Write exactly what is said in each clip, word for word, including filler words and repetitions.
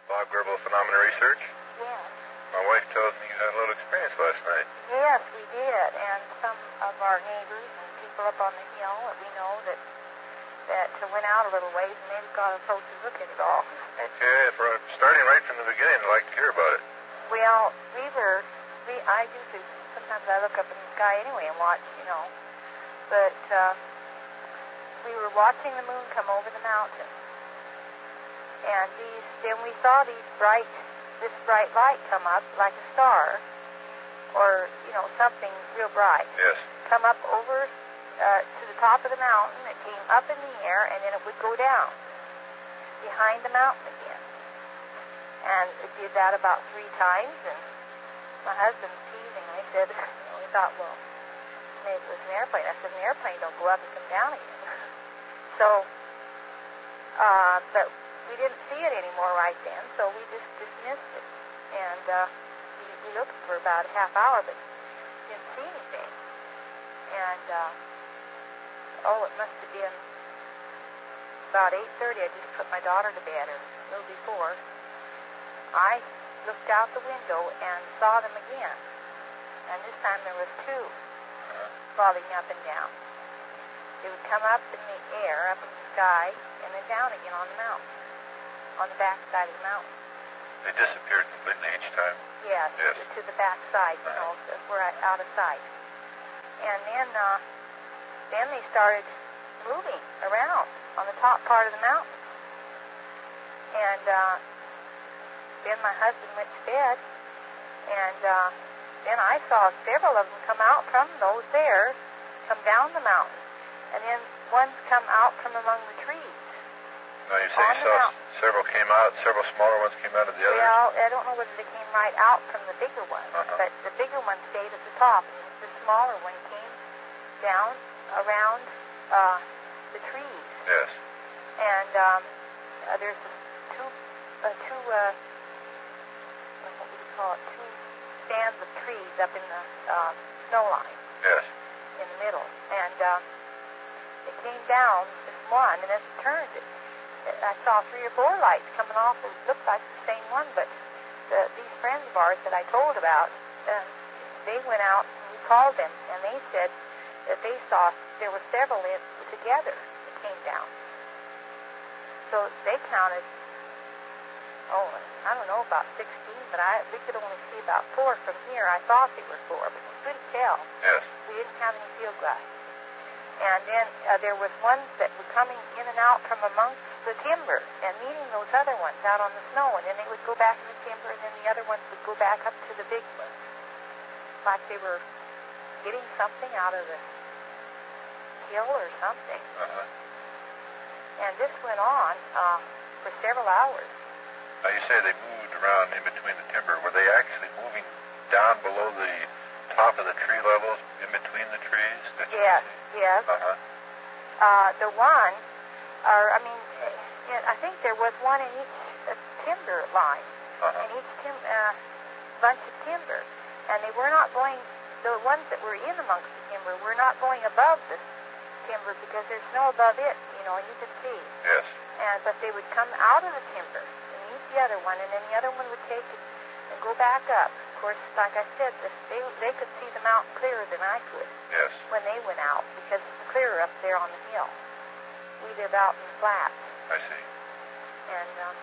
Bob Gerbil Phenomena Research. Yes. My wife tells me you had a little experience last night. Yes, we did. And some of our neighbors and people up on the hill that we know that that went out a little ways and they've got a approach to look at it all. Okay, for starting right from the beginning, I'd like to hear about it. Well, we were, we, I usually, sometimes I look up in the sky anyway and watch, you know. But uh, we were watching the moon come over the mountain. And these, then we saw these bright, this bright light come up like a star, or, you know, something real bright. Yes. Come up over uh, to the top of the mountain. It came up in the air, and then it would go down behind the mountain again. And it did that about three times, and my husband teasingly said, you know, we thought, well, maybe it was an airplane. I said, an airplane don't go up and come down again. So, uh, but we didn't see it anymore right then, so we just dismissed it. And uh, we, we looked for about a half hour, but didn't see anything. And, uh, oh, it must have been about eight thirty. I just put my daughter to bed, or a little before. I looked out the window and saw them again. And this time there was two falling up and down. They would come up in the air, up in the sky, and then down again on the mountain, on the back side of the mountain. They disappeared completely each time? Yes, Yes. to the back side, you know, so we're out of sight. And then, uh, then they started moving around on the top part of the mountain. And uh, then my husband went to bed, and uh, then I saw several of them come out from those there, come down the mountain, and then one's come out from among the trees. Now you say you saw mountain. several came out, several smaller ones came out of the others? Well, I don't know whether they came right out from the bigger one, uh-huh. but the bigger one stayed at the top, and the smaller one came down around uh, the trees. Yes. And um, uh, there's two, uh, two, uh, what would you call it, two stands of trees up in the uh, snow line. Yes. In the middle. And uh, it came down, this one, and as it turned, it, I saw three or four lights coming off. It looked like the same one, but the, these friends of ours that I told about, uh, they went out and we called them, and they said that they saw there were several in, together that came down. So they counted, oh, I don't know, about sixteen, but I we could only see about four from here. I thought they were four, but we couldn't tell. Yes. We didn't have any field glass. And then uh, there was ones that were coming in and out from amongst the timber and meeting those other ones out on the snow, and then they would go back in the timber, and then the other ones would go back up to the big ones, like they were getting something out of the hill or something. Uh-huh. And this went on uh, for several hours. Now you say they moved around in between the timber. Were they actually moving down below the top of the tree levels, in between the trees? That you Yes, see? yes. Uh-huh. Uh, the one, or I mean, uh, I think there was one in each uh, timber line, Uh-huh. in each tim- uh, bunch of timber, and they were not going. The ones that were in amongst the timber were not going above the timber because there's snow above it, you know, and you could see. Yes. And but they would come out of the timber and meet the other one, and then the other one would take it and go back up. Of course, like I said, the, they they could see the mountain clearer than I could. Yes. When they went out, because it's clearer up there on the hill. We live out in the flats. I see. And, um,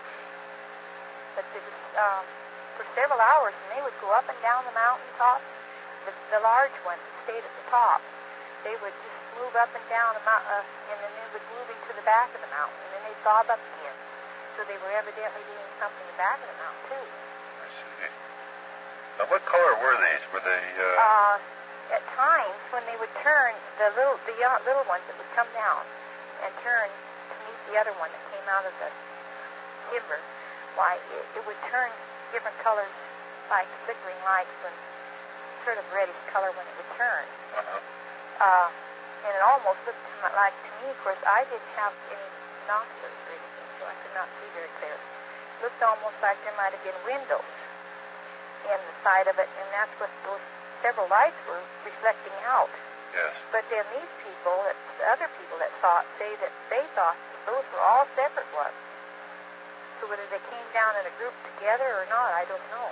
but it was, um, for several hours, and they would go up and down the mountaintop. The, the large ones stayed at the top. They would just move up and down, the mount, uh, and then they would move into the back of the mountain, and then they'd bob up again. So they were evidently doing something in the back of the mountain, too. I see. Now, what color were these? Were they, uh... Uh, at times, when they would turn, the little the young, little ones that would come down and turn to meet the other one that came out of the timber, why, it, it would turn different colors, like flickering lights, when sort of reddish color when it would turn. Uh-huh. Uh, and it almost looked to my, like to me, of course, I didn't have any binoculars or anything, so I could not see very clear. It looked almost like there might have been windows in the side of it, and that's what those several lights were reflecting out. Yes. But then these people, that, the other people that saw it, say that they thought that those were all separate ones. So to whether they came down in a group together or not. I don't know.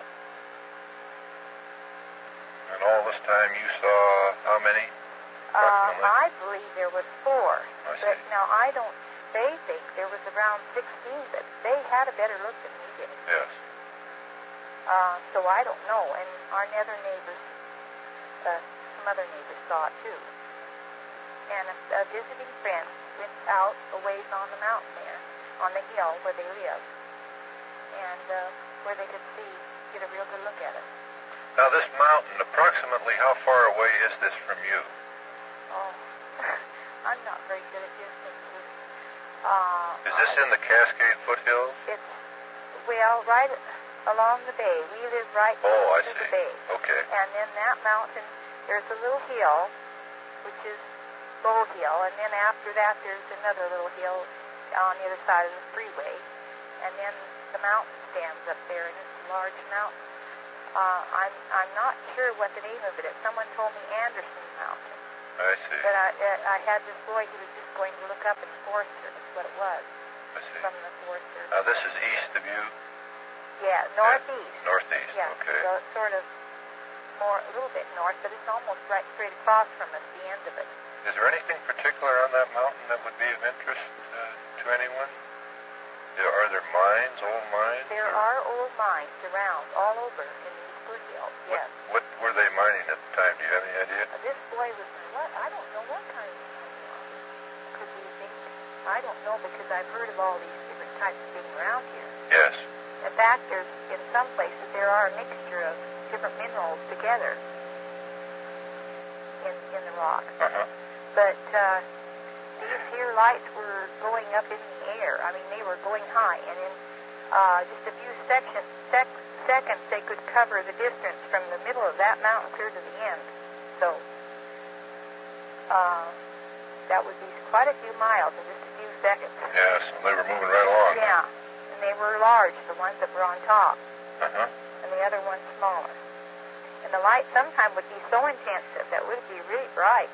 And all this time you saw how many? Uh, I believe there was four. I but see. now I don't. They think there was around sixteen, but they had a better look than we did. Yes. Uh, so I don't know. And our nether neighbors, uh, some other neighbors saw it too. And a, a visiting friend went out a ways on the mountain there, on the hill where they live, and uh, where they could see, get a real good look at it. Now this mountain, approximately how far away is this from you? Oh, I'm not very good at distances. Uh, Is this in the Cascade foothills? It's, well, right along the bay. We live right Oh, I to see. the bay. Okay. And then that mountain, there's a little hill, which is Bow Hill, and then after that there's another little hill on the other side of the freeway, and then the mountain stands up there, and it's a large mountain. Uh, I'm I'm not sure what the name of it is. Someone told me Anderson Mountain, I see. but I I had this boy who was just going to look up in the Forest Service what it was I see. from the Forest Service. Now this is east of you? Yeah, northeast. Yeah, northeast, Yeah, okay. so it's sort of more, a little bit north, but it's almost right straight across from us, the end of it. Is there anything particular on that mountain that would be of interest uh, to anyone? Yeah, are there mines, old mines? There or are old mines around, all over in these foothills, what, yes. What were they mining at the time? Do you have any idea? Uh, this boy was, what? I don't know what kind of mine it was. Could we think? I don't know, because I've heard of all these different types of things around here. Yes. In fact, there's, in some places, there are a mixture of different minerals together in, in the rock. Uh-huh. But uh, these here lights were going up in the air. I mean, they were going high, and in uh, just a few sections, sec seconds, they could cover the distance from the middle of that mountain clear to the end. So uh, that would be quite a few miles in just a few seconds. Yes, they were moving right along. Yeah, and they were large, the ones that were on top, Uh-huh. and the other ones smaller. And the light sometimes would be so intense that that would be really bright.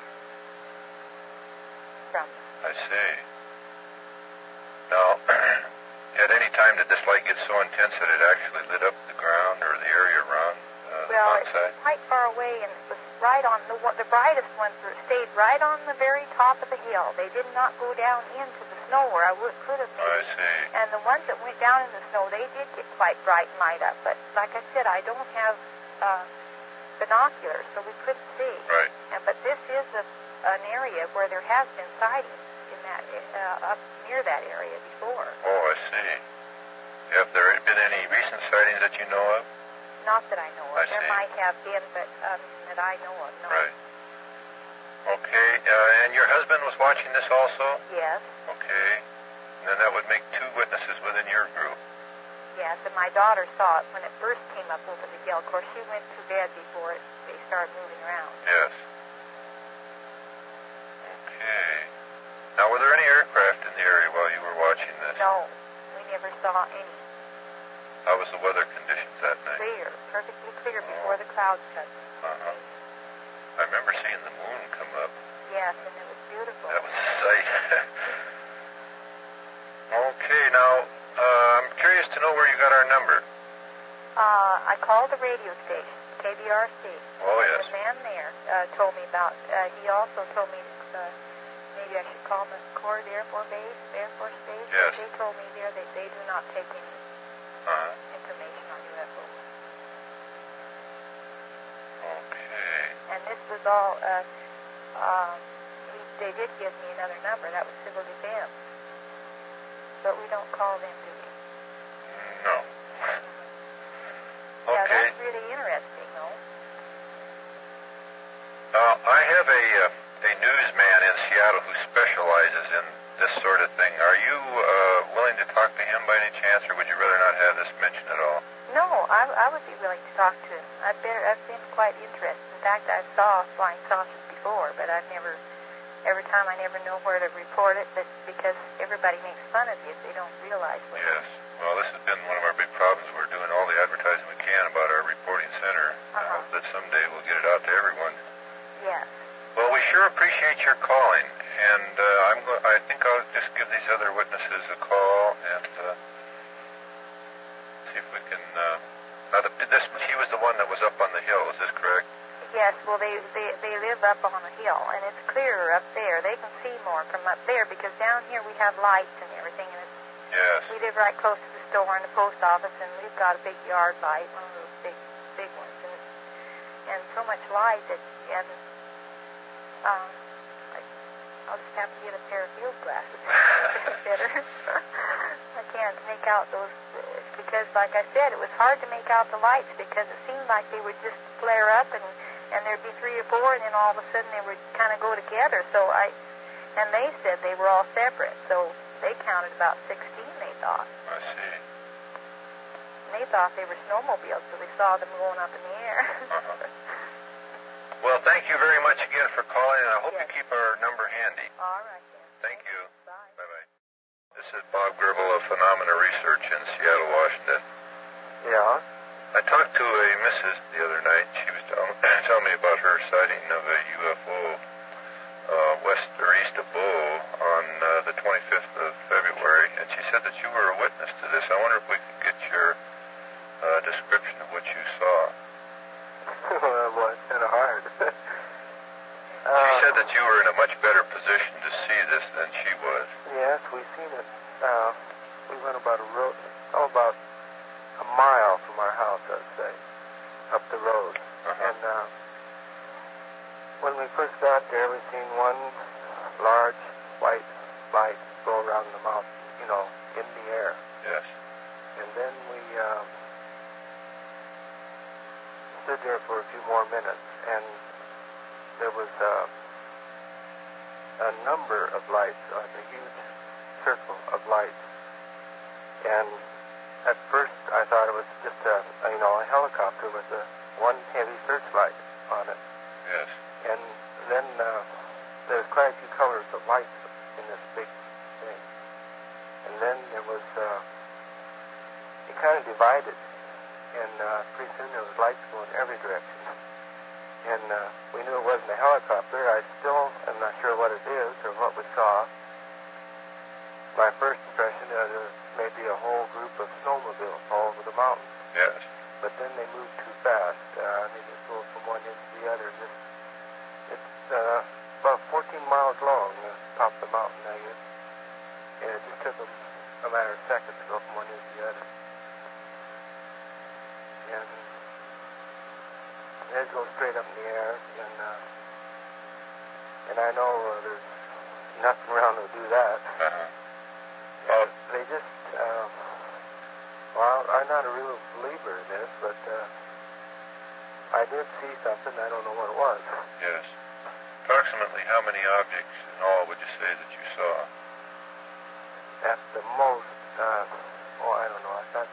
From I see. Now, at any time did this light get so intense that it actually lit up the ground or the area around uh, well, the it's mountainside? quite far away, and it was right on the one- the brightest ones were stayed right on the very top of the hill. They did not go down into the snow where I would could have been. I see. And the ones that went down in the snow, they did get quite bright and light up. But like I said, I don't have uh, binoculars, so we couldn't see. Right. And but this is a, an area where there has been sightings in that uh, up near that area before. Oh, I see. Have there been any recent sightings that you know of? Not that I know of. I There see. might have been, but um, that I know of, no. Right. Okay, uh, and your husband was watching this also? Yes, Okay. And then that would make two witnesses within your group. yes. And my daughter saw it when it first came up over the hill. Of course, she went to bed before it, they started moving around. Yes. Okay. Now, were there any aircraft in the area while you were watching this? No, we never saw any. How was the weather conditions that night? Clear, perfectly clear before the clouds cut. Uh-huh. I remember seeing the moon come up. Yes, and it was beautiful. That was a sight. Okay, now, uh, I'm curious to know where you got our number. Uh, I called the radio station, K B R C. Oh, yes. The man there uh, told me about, uh, he also told me uh, maybe I should call McCord Air Force Base, Air Force Base. Yes. They told me there that they do not take any Uh-huh. information on U F Os. Okay. And this was all, uh, um, we, they did give me another number. That was Civil Defense. But we don't call them, do we? No. Yeah, Okay. that's really interesting, though. Now, I have a, uh, a newsman in Seattle who specializes in this sort of thing. Are you uh, willing to talk to him by any chance, or would you rather not have this mentioned at all? No, I, I would be willing to talk to him. I've been, I've been quite interested. In fact, I saw flying saucers before, but I've never, every time I never know where to report it, but because everybody makes fun of you if they don't realize what Yes. Well, this has been one of our big problems. We're doing all the advertising we can about our reporting center. I Uh-huh. hope that someday we'll get it out to everyone. Yes. Well, we sure appreciate your calling, and uh, I'm go- I think I'll just give these other witnesses a call and uh, see if we can. Uh, now, the, this he was the one that was up on the hill. Is this correct? Yes. Well, they they they live up on the hill, and it's clearer up there. They can see more from up there because down here we have lights and everything, and it's, yes. we live right close to the store and the post office, and we've got a big yard light, one of those big big ones, and it's, and so much light that and um, I, I'll just have to get a pair of field glasses. Better. I can't make out those because, like I said, it was hard to make out the lights because it seemed like they would just flare up and and there'd be three or four, and then all of a sudden they would kind of go together. So I, and they said they were all separate. So they counted about sixteen. They thought. I see. And they thought they were snowmobiles, so they saw them going up in the air. uh-huh. Well, thank you very much again for calling, and I hope yes. you keep our number handy. All right, then. Thank you. Bye. Bye-bye. This is Bob Gribble of Phenomena Research in Seattle, Washington. Yeah? I talked to a missus the other night. She was tell- telling me about her sighting of a U F O uh, west or east of Bow on uh, the twenty-fifth of February, and she said that you were a witness to this. I wonder if we could get your uh, description of what you saw. Well, it's kind of hard. She uh, said that you were in a much better position to see this than she was. Yes, we seen it. Uh, we went about a road, oh, about a mile from our house, I'd say, up the road. Uh-huh. And uh, when we first got there, we seen one large white light go around the mountain, you know, in the air. Yes. And then we um, stood there for a few more minutes, and there was uh, a number of lights, like a huge circle of lights. And at first, I thought it was just a, you know, a helicopter with a one heavy searchlight on it. Yes. And then uh, there's quite a few colors of lights in this big thing. And then there was, uh, it kind of divided, and uh, pretty soon there was lights going every direction. And uh, we knew it wasn't a helicopter. I still am not sure what it is or what we saw. My first impression is it was maybe a whole group of snowmobiles all over the mountain. Yes. But then they moved too fast. Uh, they just go from one end to the other. Just, it's uh, about fourteen miles long, the top of the mountain, I guess. And it just took them a matter of seconds to go from one end to the other. And they'd go straight up in the air, and uh, and I know uh, there's nothing around to do that. Uh-huh. Uh, they just, uh, well, I'm not a real believer in this, but uh, I did see something. I don't know what it was. Yes. Approximately how many objects in all would you say that you saw? At the most, uh, oh, I don't know. I thought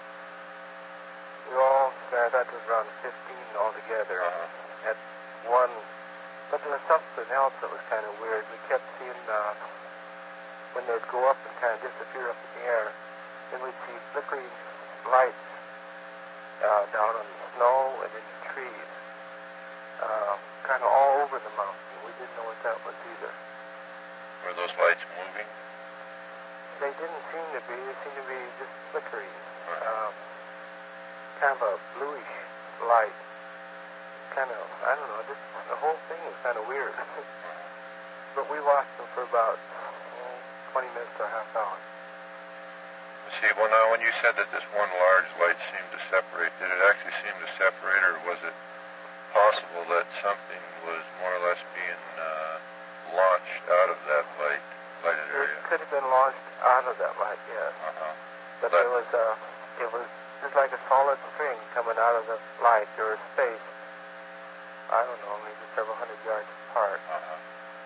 we all, I thought there was around fifteen altogether. Uh-huh. At one, but there was something else that was kind of weird. We kept seeing, uh, when they'd go up and kind of disappear up in the air, then we'd see flickering lights uh, down on the snow and in the trees, uh, kind of all over the mountain. We didn't know what that was either. Were those lights moving? They didn't seem to be. They seemed to be just flickering. Uh-huh. Um, kind of a bluish light. Kind of, I don't know, just the whole thing was kind of weird. But we watched them for about oh, twenty minutes to a half hour. See, well, now, when you said that this one large light seemed to separate, did it actually seem to separate, or was it possible that something was more or less being uh, launched out of that light, lighted It area? could have been launched out of that light, yes. Uh-huh. But But- there was a, it was just like a solid string coming out of the light. There was space, I don't know, maybe several hundred yards apart. Uh-huh.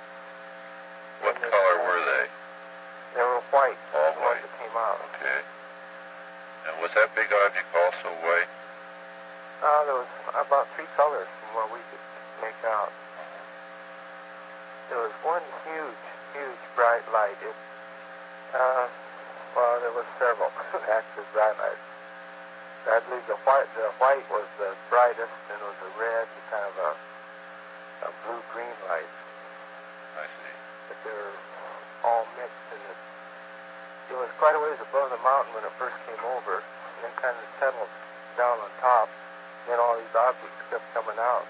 What And color this, uh, were they? They were white, All the ones white. that came out. Okay. And was that big object also white? Uh, there was about three colors from what we could make out. There was one huge, huge bright light. It, uh, well, there was several actually bright lights. I believe the white, the white was the brightest, and it was a red and kind of a, a blue-green light. I see. But they were all mixed, and it, it was quite a ways above the mountain when it first came over. and then kind of settled down on top. Then all these objects kept coming out.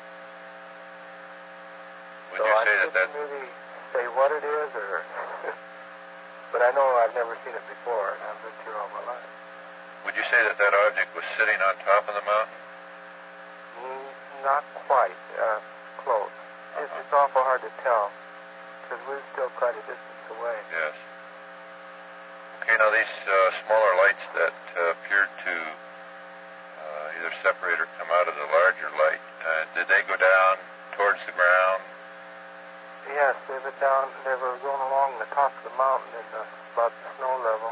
Would so you I say that that... couldn't really say what it is, or... but I know I've never seen it before, and I've lived here all my life. Would you say that that object was sitting on top of the mountain? Mm, not quite. Uh, close. Uh-huh. It's, it's awful hard to tell, because we're still quite a distance away. Yes. Okay, now these uh, smaller lights that uh, appeared to uh, either separate or come out of the larger light, uh, did they go down towards the ground? Yes, they were down, they were going along the top of the mountain in the, about the snow level.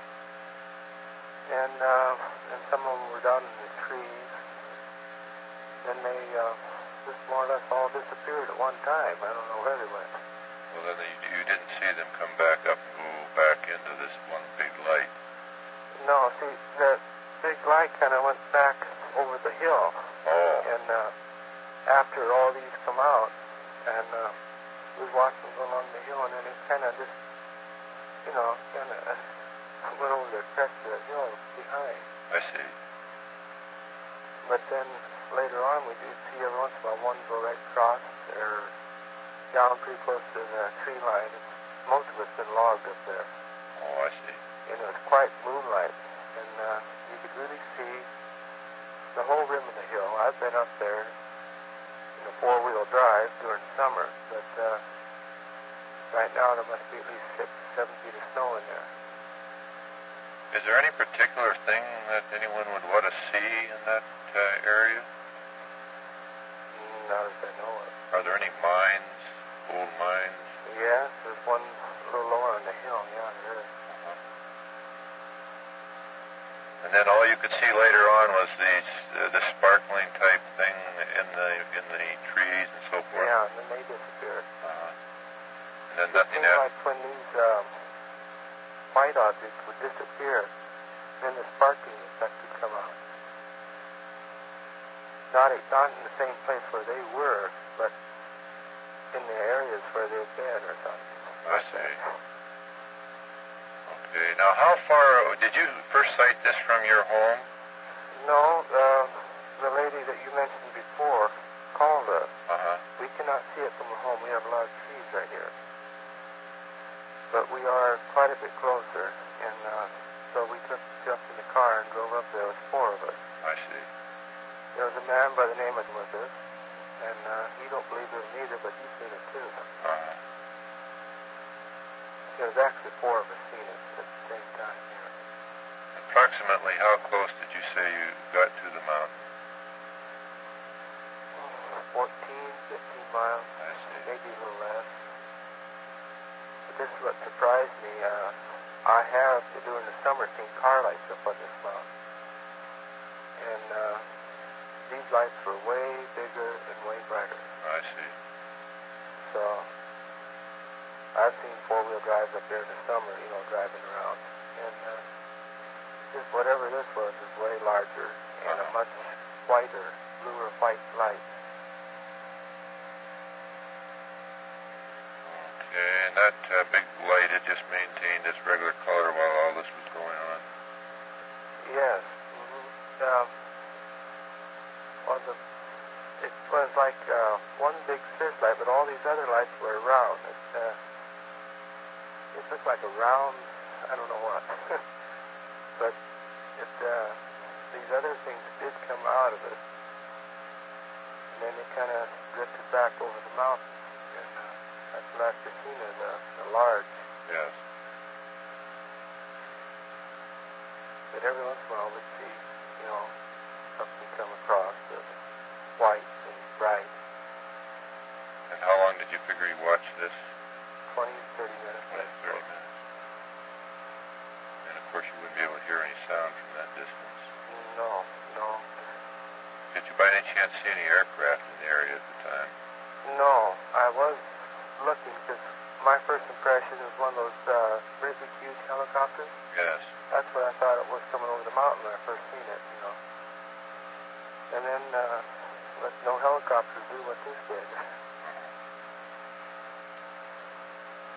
And, uh, and some of them were down in the trees. Then they uh, just more or less all disappeared at one time. I don't know where they went. Well, then you, you didn't see them come back up and move back into this one big light. No, see, the big light kind of went back over the hill. Oh. And uh, after all these come out, and uh, we was watching them go along the hill, and then it kind of just, you know, kind of uh, went over the crest of the hill behind. I see. But then later on, we did see every once in a while one go right across, or down pretty close to the tree line. Most of it's been logged up there. Oh, I see. And it was quite moonlight, and uh, you could really see the whole rim of the hill. I've been up there in a four-wheel drive during summer, but uh, right now there must be at least six, seven feet of snow in there. Is there any particular thing that anyone would want to see in that uh, area? Not as I know of. Are there any mines, old mines? Yes, there's one a little lower on the hill. Yeah, there is. Uh-huh. And then all you could see later on was these uh, the sparkling type thing in the in the trees and so forth. Yeah, and then they disappeared. Uh-huh. And then It nothing seemed else. like when these um, white objects would disappear, then the sparkling effect would come out. Not, not in the same place where they were, but in the areas where they'd been or something. I see. Okay. Now, how far did you first sight this from your home? No, uh, the lady that you mentioned before called us. Uh-huh. We cannot see it from the home. We have a lot of trees right here. But we are quite a bit closer, and uh, so we took jumped in the car and drove up there. There was four of us. I see. There was a man by the name of with us, and uh, he don't believe it either, but he's seen it too. Uh-huh. There was actually four of us seen it at the same time here. Approximately how close did you say you got to the mountain? fourteen, fifteen miles, I see. maybe a little less. But this is what surprised me. Uh, I have, during the summer, seen car lights up on this mountain. And uh, these lights were way bigger and way brighter. I see. So I've seen four-wheel drives up there in the summer, you know, driving around. And uh, just whatever this was is way larger and a much whiter, bluer white light. Okay, and that uh, big light had just maintained its regular color while all this was going on? Yes. Mm-hmm. Um, well, the, it was like uh, one big searchlight, but all these other lights were round. It, uh, it looked like a round, I don't know what. But it, uh, these other things did come out of it. And then they kind of drifted back over the mountain. And uh, that's when I've seen it, uh, the large. Yes. But every once in a while we'd see, you know, something come across that was white and bright. And how long did you figure you watched this? twenty, thirty minutes. twenty, thirty minutes. And of course you wouldn't be able to hear any sound from that distance. No, no. Did you by any chance see any aircraft in the area at the time? No, I was looking because my first impression was one of those uh, really big, huge helicopters. Yes. That's what I thought it was coming over the mountain when I first seen it, you know. And then, uh, let no helicopters do what this did.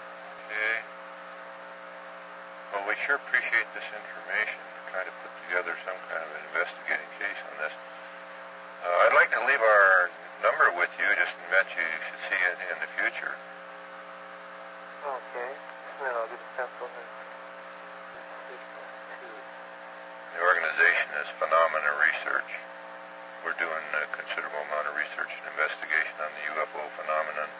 Okay. Well, we sure appreciate this information to try to put together is phenomena research. We're doing a considerable amount of research and investigation on the U F O phenomenon.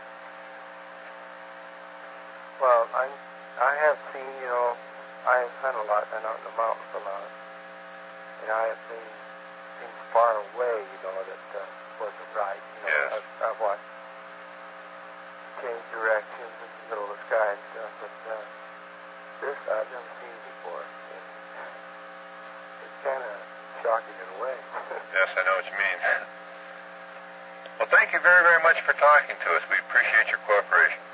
Well, I I have seen, you know, I have hunt a lot, been out in the mountains a lot, and I have seen things far away, you know, that uh, wasn't right. You know, Yes. I've, I've watched change directions in the middle of the sky and stuff, but uh, this I've never seen before. And it's kind of shocking in a way. Yes, I know what you mean. Well, thank you very, very much for talking to us. We appreciate your cooperation.